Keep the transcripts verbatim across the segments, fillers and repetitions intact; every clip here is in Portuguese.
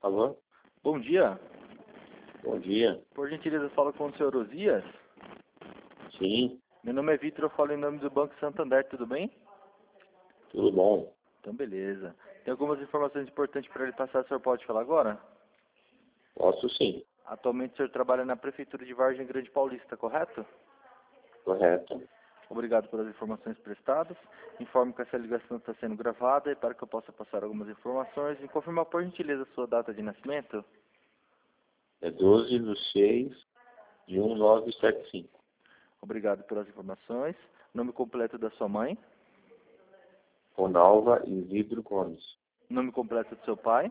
Alô? Bom dia. Bom dia. Por gentileza, falo com o senhor Osias. Sim, Meu nome é Vitor, eu falo em nome do Banco Santander, tudo bem? tudo bom. Então, beleza. Tem algumas informações importantes para ele passar, o senhor pode falar agora? Posso sim. Atualmente o senhor trabalha na Prefeitura de Vargem Grande Paulista, correto? Correto. Obrigado pelas informações prestadas. Informo que essa ligação está sendo gravada e para que eu possa passar algumas informações, me confirma por gentileza a sua data de nascimento. É doze de seis de mil novecentos e setenta e cinco. Obrigado pelas informações. Nome completo da sua mãe. Ronalva Isidro Gomes. Nome completo do seu pai.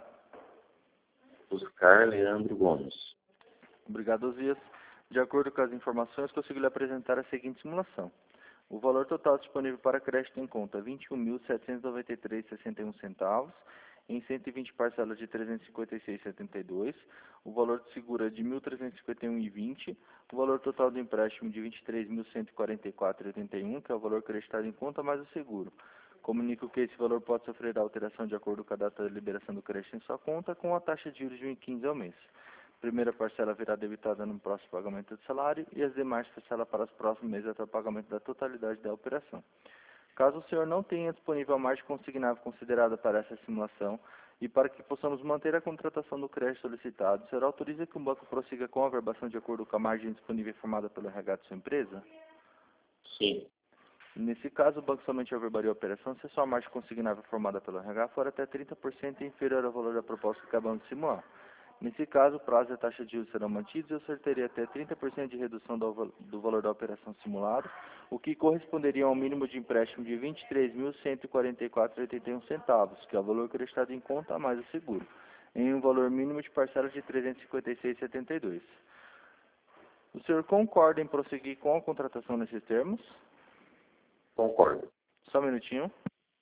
Oscar Leandro Gomes. Obrigado, Osias. De acordo com as informações, consigo lhe apresentar a seguinte simulação. O valor total disponível para crédito em conta é vinte e um mil setecentos e noventa e três reais e sessenta e um centavos, em cento e vinte parcelas de trezentos e cinquenta e seis reais e setenta e dois centavos. O valor de seguro é de mil trezentos e cinquenta e um reais e vinte centavos. O valor total do empréstimo de vinte e três mil cento e quarenta e quatro reais e oitenta e um centavos, que é o valor creditado em conta mais o seguro. Comunico que esse valor pode sofrer alteração de acordo com a data de liberação do crédito em sua conta, com a taxa de juros de um vírgula quinze ao mês. Primeira parcela virá debitada no próximo pagamento do salário e as demais parcelas para os próximos meses até o pagamento da totalidade da operação. Caso o senhor não tenha disponível a margem consignável considerada para essa simulação e para que possamos manter a contratação do crédito solicitado, o senhor autoriza que o banco prossiga com a averbação de acordo com a margem disponível informada pelo R H de sua empresa? Sim. Nesse caso, o banco somente averbaria a operação se a sua margem consignável formada pelo R H for até trinta por cento inferior ao valor da proposta que acabamos de simular. Nesse caso, o prazo e a taxa de juros serão mantidos e o senhor teria até trinta por cento de redução do, do valor da operação simulada, o que corresponderia a um mínimo de empréstimo de vinte e três mil cento e quarenta e quatro reais e oitenta e um centavos, que é o valor creditado em conta mais o seguro, em um valor mínimo de parcelas de trezentos e cinquenta e seis reais e setenta e dois centavos. O senhor concorda em prosseguir com a contratação nesses termos? Concordo. Só um minutinho.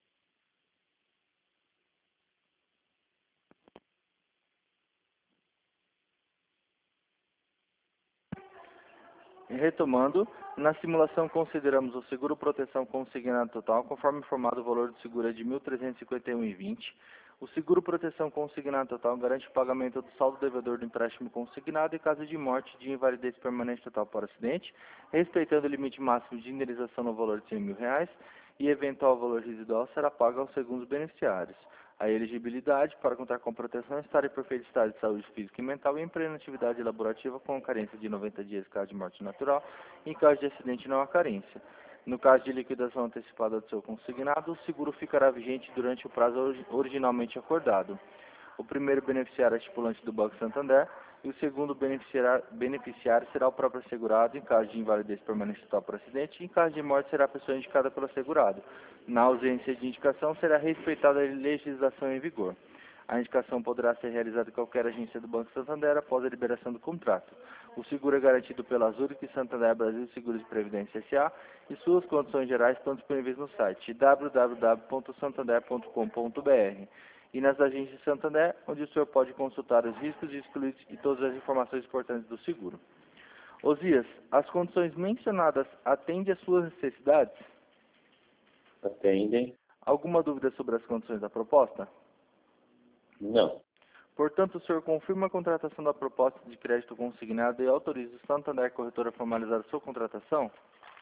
Retomando, na simulação consideramos o seguro proteção consignado total, conforme informado o valor do seguro é de mil trezentos e cinquenta e um reais e vinte centavos. O seguro proteção consignado total garante o pagamento do saldo devedor do empréstimo consignado em caso de morte de invalidez permanente total por acidente, respeitando o limite máximo de indenização no valor de cem mil reais e eventual valor residual será pago aos segundos beneficiários. A elegibilidade para contar com proteção estar em perfeito estado de saúde física e mental e em plena atividade laborativa com carência de noventa dias em caso de morte natural e em caso de acidente não há carência. No caso de liquidação antecipada do seu consignado, o seguro ficará vigente durante o prazo originalmente acordado. O primeiro beneficiário é estipulante do Banco Santander e o segundo beneficiário, beneficiário será o próprio assegurado em caso de invalidez permanente total por acidente e em caso de morte será a pessoa indicada pelo assegurado. Na ausência de indicação, será respeitada a legislação em vigor. A indicação poderá ser realizada em qualquer agência do Banco Santander após a liberação do contrato. O seguro é garantido pela Zurich Santander Brasil Seguros de Previdência S A e suas condições gerais estão disponíveis no site w w w ponto santander ponto com ponto b r e nas agências de Santander, onde o senhor pode consultar os riscos excluídos e todas as informações importantes do seguro. Osias, as condições mencionadas atendem às suas necessidades? Atendem? Alguma dúvida sobre as condições da proposta? Não. Portanto, o senhor confirma a contratação da proposta de crédito consignado e autoriza o Santander Corretora a formalizar a sua contratação?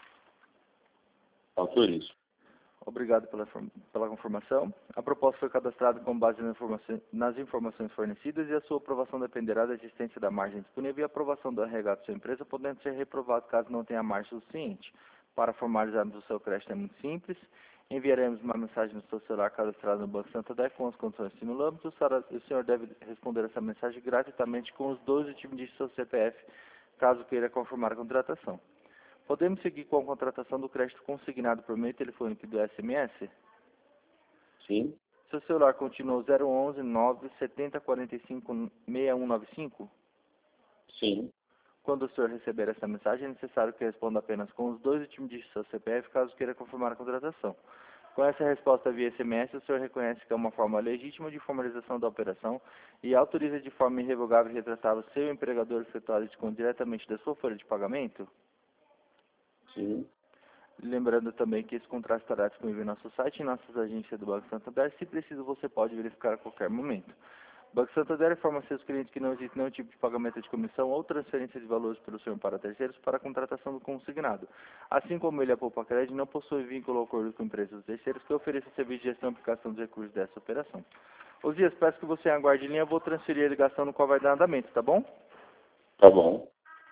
Autorizo. Obrigado pela, pela confirmação. A proposta foi cadastrada com base nas informações, nas informações fornecidas e a sua aprovação dependerá da existência da margem disponível e a aprovação do R H de sua empresa, podendo ser reprovado caso não tenha margem suficiente. Para formalizarmos o seu crédito é muito simples. Enviaremos uma mensagem no seu celular cadastrado no Banco Santander com as condições que simulamos. O senhor deve responder essa mensagem gratuitamente com os doze últimos dígitos do seu C P F, caso queira confirmar a contratação. Podemos seguir com a contratação do crédito consignado por meio telefônico e do S M S? Sim. Seu celular continua zero onze nove setenta quarenta e cinco sessenta e um noventa e cinco? Sim. Quando o senhor receber essa mensagem, é necessário que responda apenas com os dois últimos dígitos do seu C P F, caso queira confirmar a contratação. Com essa resposta via S M S, o senhor reconhece que é uma forma legítima de formalização da operação e autoriza de forma irrevogável e retratável seu empregador efetuar o desconto diretamente da sua folha de pagamento? Sim. Lembrando também que esse contrato estará disponível em nosso site e em nossas agências do Banco Santander. Se preciso, você pode verificar a qualquer momento. O Banco Santander informa a seus clientes que não existe nenhum tipo de pagamento de comissão ou transferência de valores pelo senhor para terceiros para a contratação do consignado. Assim como ele, a Poupa Cred, não possui vínculo ou acordo com empresas terceiras que ofereçam serviço de gestão e aplicação dos recursos dessa operação. Osias, peço que você aguarde em linha, eu vou transferir a ligação no qual vai dar andamento, tá bom? Tá bom.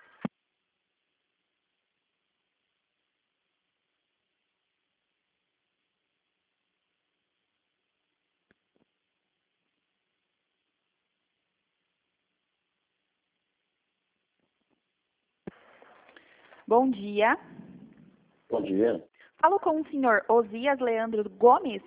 Bom dia. Bom dia. Falo com o senhor Osias Leandro Gomes.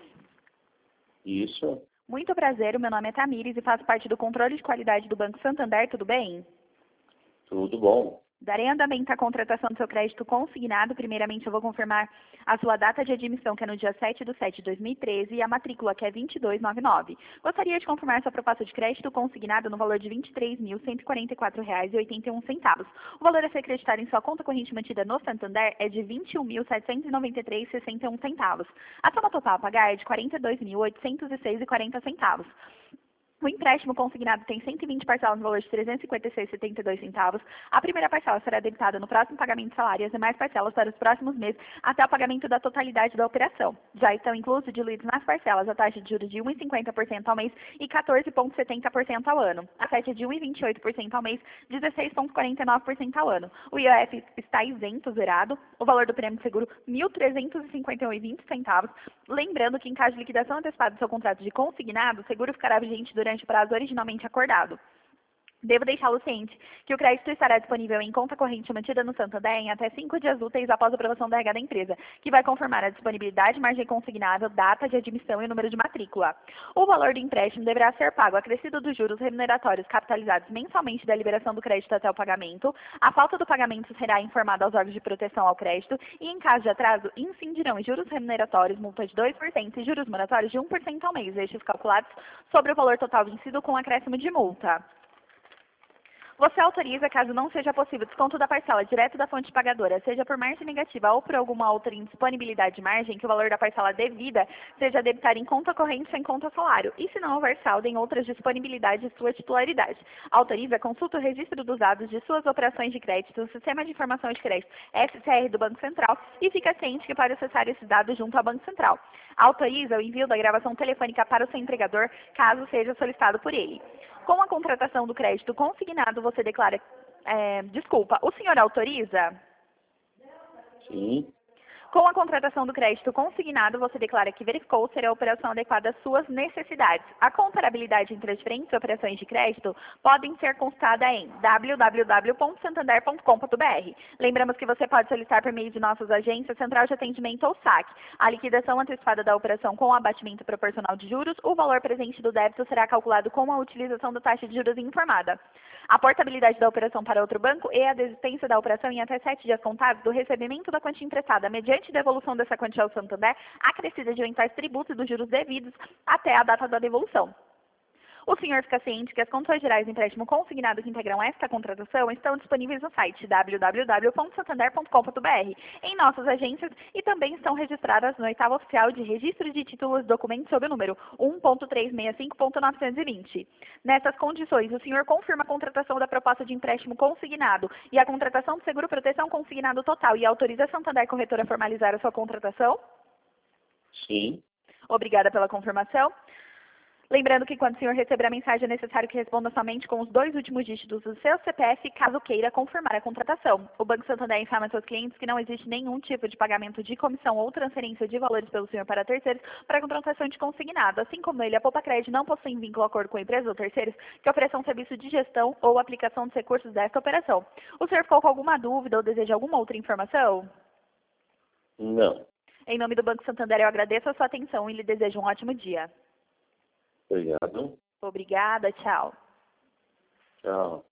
Isso. Muito prazer, o meu nome é Tamires e faço parte do controle de qualidade do Banco Santander, tudo bem? Tudo bom. Darei andamento à contratação do seu crédito consignado. Primeiramente, eu vou confirmar a sua data de admissão, que é no dia sete de setembro de dois mil e treze, e a matrícula, que é vinte e dois noventa e nove. Gostaria de confirmar sua proposta de crédito consignado no valor de vinte e três mil cento e quarenta e quatro reais e oitenta e um centavos. O valor a ser acreditado em sua conta corrente mantida no Santander é de vinte e um mil setecentos e noventa e três reais e sessenta e um centavos. A soma total a pagar é de quarenta e dois mil oitocentos e seis reais e quarenta centavos. O empréstimo consignado tem cento e vinte parcelas no valor de trezentos e cinquenta e seis reais e setenta e dois centavos. A primeira parcela será debitada no próximo pagamento de salário e as demais parcelas para os próximos meses até o pagamento da totalidade da operação. Já estão inclusos diluídos nas parcelas a taxa de juros de um vírgula cinquenta por cento ao mês e quatorze vírgula setenta por cento ao ano. A taxa de um vírgula vinte e oito por cento ao mês, dezesseis vírgula quarenta e nove por cento ao ano. O I O F está isento, zerado. O valor do prêmio de seguro, mil trezentos e cinquenta e um reais e vinte centavos. Lembrando que em caso de liquidação antecipada do seu contrato de consignado, o seguro ficará vigente durante o prazo originalmente acordado. Devo deixá-lo ciente que o crédito estará disponível em conta corrente mantida no Santander em até cinco dias úteis após a aprovação da R H da empresa, que vai confirmar a disponibilidade, margem consignável, data de admissão e número de matrícula. O valor do empréstimo deverá ser pago acrescido dos juros remuneratórios capitalizados mensalmente da liberação do crédito até o pagamento. A falta do pagamento será informada aos órgãos de proteção ao crédito e, em caso de atraso, incidirão em juros remuneratórios, multa de dois por cento e juros moratórios de um por cento ao mês, estes calculados sobre o valor total vencido com acréscimo de multa. Você autoriza, caso não seja possível, desconto da parcela direto da fonte pagadora, seja por margem negativa ou por alguma outra indisponibilidade de margem, que o valor da parcela devida seja debitado em conta corrente sem conta salário, e se não houver saldo em outras disponibilidades de sua titularidade. Autoriza, consulta o registro dos dados de suas operações de crédito no Sistema de Informação de Crédito S C R do Banco Central e fica ciente que pode acessar esses dados junto ao Banco Central. Autoriza o envio da gravação telefônica para o seu empregador, caso seja solicitado por ele. Com a contratação do crédito consignado, você declara... É, desculpa, o senhor autoriza? Sim. Com a contratação do crédito consignado, você declara que verificou ser a operação adequada às suas necessidades. A comparabilidade entre as diferentes operações de crédito podem ser consultada em w w w ponto santander ponto com ponto b r. Lembramos que você pode solicitar por meio de nossas agências, Central de Atendimento ou S A C. A liquidação antecipada da operação com o abatimento proporcional de juros, o valor presente do débito será calculado com a utilização da taxa de juros informada. A portabilidade da operação para outro banco e a desistência da operação em até sete dias contábeis do recebimento da quantia emprestada, mediante devolução dessa quantia ao Santander, acrescida de eventuais tributos e dos juros devidos até a data da devolução. O senhor fica ciente que as condições gerais do empréstimo consignado que integram esta contratação estão disponíveis no site w w w ponto santander ponto com ponto b r, em nossas agências e também estão registradas no oitavo oficial de registro de títulos e documentos sob o número um ponto trezentos e sessenta e cinco ponto novecentos e vinte. Nessas condições, o senhor confirma a contratação da proposta de empréstimo consignado e a contratação do seguro proteção consignado total e autoriza a Santander Corretora a formalizar a sua contratação? Sim. Obrigada pela confirmação. Lembrando que quando o senhor receber a mensagem é necessário que responda somente com os dois últimos dígitos do seu C P F, caso queira confirmar a contratação. O Banco Santander informa a seus clientes que não existe nenhum tipo de pagamento de comissão ou transferência de valores pelo senhor para terceiros para a contratação de consignado, assim como ele, a Poupa Cred, não possuem vínculo ou acordo com empresas ou terceiros que ofereçam serviço de gestão ou aplicação dos recursos desta operação. O senhor ficou com alguma dúvida ou deseja alguma outra informação? Não. Em nome do Banco Santander, eu agradeço a sua atenção e lhe desejo um ótimo dia. Obrigado. Obrigada, tchau. Tchau.